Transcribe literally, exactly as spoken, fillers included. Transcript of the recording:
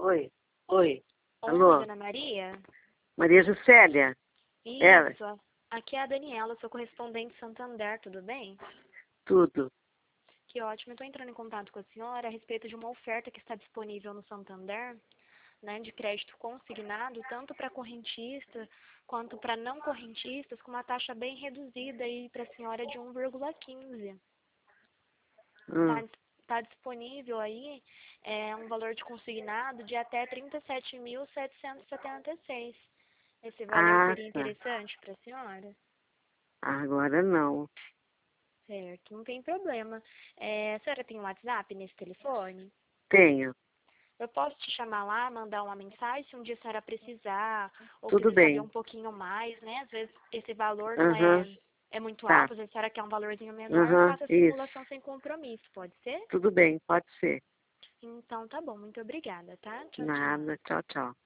Oi, oi. Oi, Alô? Dona Maria? Maria Juscelia? Ela? Isso. Aqui é a Daniela, sou correspondente Santander, tudo bem? Tudo. Que ótimo. Eu estou entrando em contato com a senhora a respeito de uma oferta que está disponível no Santander, né, de crédito consignado, tanto para correntista quanto para não correntistas, com uma taxa bem reduzida aí para a senhora de um vírgula quinze. Hum. Está tá disponível aí é, um valor de consignado de até trinta e sete mil setecentos e setenta e seis. Esse valor Ah, seria tá. interessante para a senhora? Agora não. Certo, não tem problema. É, a senhora tem um WhatsApp nesse telefone? Tenho. Eu posso te chamar lá, mandar uma mensagem se um dia a senhora precisar, ou Tudo quiser saber bem. um pouquinho mais, né? Às vezes esse valor não Aham. é, é muito Tá. alto, às vezes a senhora quer um valorzinho menor, eu Aham. faço a Isso. simulação sem compromisso, pode ser? Tudo bem, pode ser. Então tá bom, muito obrigada, tá? Tchau, tchau. Nada. Tchau, tchau.